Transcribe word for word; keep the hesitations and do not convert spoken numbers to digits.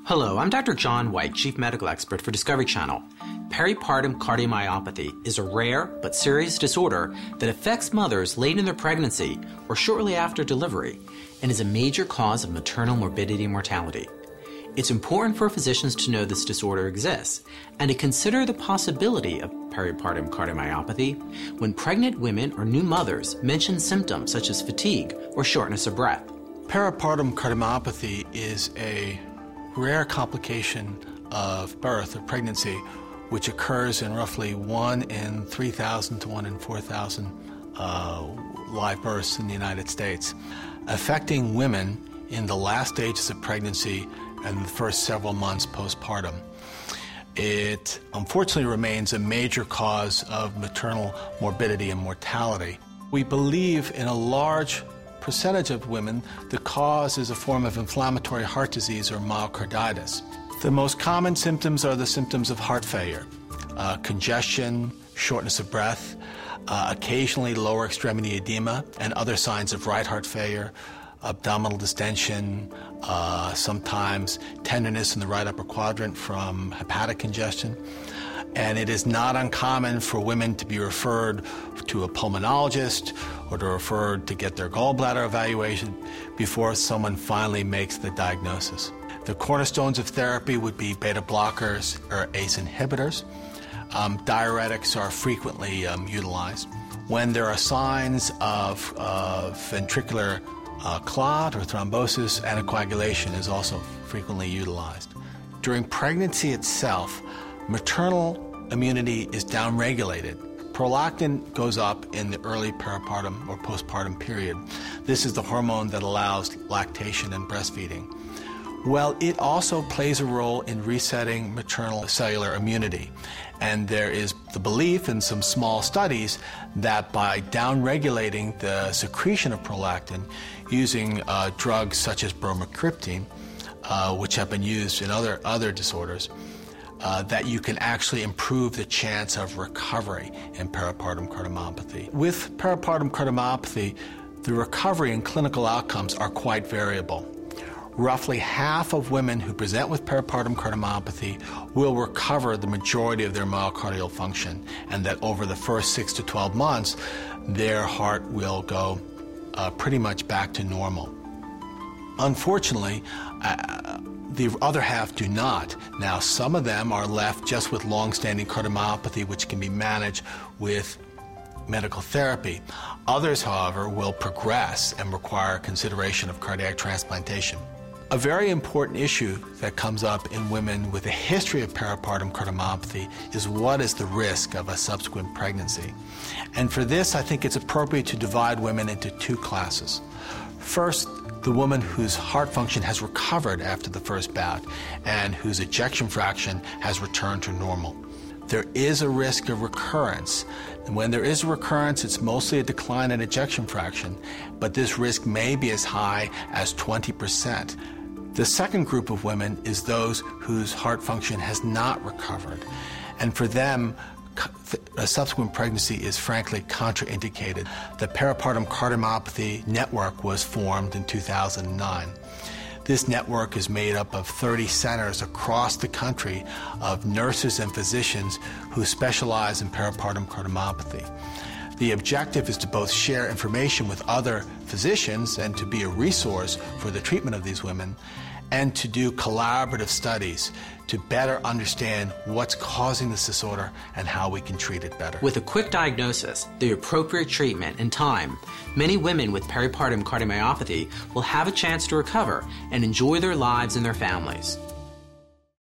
Hello, I'm Doctor John White, Chief Medical Expert for Discovery Channel. Peripartum cardiomyopathy is a rare but serious disorder that affects mothers late in their pregnancy or shortly after delivery and is a major cause of maternal morbidity and mortality. It's important for physicians to know this disorder exists and to consider the possibility of peripartum cardiomyopathy when pregnant women or new mothers mention symptoms such as fatigue or shortness of breath. Peripartum cardiomyopathy is a rare complication of birth or pregnancy, which occurs in roughly one in three thousand to one in four thousand uh, live births in the United States, affecting women in the last stages of pregnancy and the first several months postpartum. It unfortunately remains a major cause of maternal morbidity and mortality. We believe in a large percentage of women, the cause is a form of inflammatory heart disease or myocarditis. The most common symptoms are the symptoms of heart failure, uh, congestion, shortness of breath, uh, occasionally lower extremity edema, and other signs of right heart failure, abdominal distension, uh, sometimes tenderness in the right upper quadrant from hepatic congestion. And it is not uncommon for women to be referred to a pulmonologist or to refer to get their gallbladder evaluation before someone finally makes the diagnosis. The cornerstones of therapy would be beta blockers or A C E inhibitors. Um, diuretics are frequently um, utilized. When there are signs of uh, ventricular uh, clot or thrombosis, anticoagulation is also frequently utilized. During pregnancy itself, maternal immunity is downregulated. Prolactin goes up in the early peripartum or postpartum period. This is the hormone that allows lactation and breastfeeding. Well, it also plays a role in resetting maternal cellular immunity. And there is the belief in some small studies that by downregulating the secretion of prolactin using uh, drugs such as bromocriptine, uh, which have been used in other, other disorders, Uh, that you can actually improve the chance of recovery in peripartum cardiomyopathy. With peripartum cardiomyopathy, the recovery and clinical outcomes are quite variable. Roughly half of women who present with peripartum cardiomyopathy will recover the majority of their myocardial function, and that over the first six to twelve months, their heart will go uh, pretty much back to normal. Unfortunately, uh, the other half do not. Now, some of them are left just with long-standing cardiomyopathy, which can be managed with medical therapy. Others, however, will progress and require consideration of cardiac transplantation. A very important issue that comes up in women with a history of peripartum cardiomyopathy is what is the risk of a subsequent pregnancy. And for this, I think it's appropriate to divide women into two classes. First, the woman whose heart function has recovered after the first bout and whose ejection fraction has returned to normal. There is a risk of recurrence, and when there is a recurrence, it's mostly a decline in ejection fraction, but this risk may be as high as twenty percent. The second group of women is those whose heart function has not recovered, and for them, a subsequent pregnancy is frankly contraindicated. The Peripartum Cardiomyopathy Network was formed in two thousand nine. This network is made up of thirty centers across the country of nurses and physicians who specialize in peripartum cardiomyopathy. The objective is to both share information with other physicians and to be a resource for the treatment of these women, and to do collaborative studies to better understand what's causing this disorder and how we can treat it better. With a quick diagnosis, the appropriate treatment, and time, many women with peripartum cardiomyopathy will have a chance to recover and enjoy their lives and their families.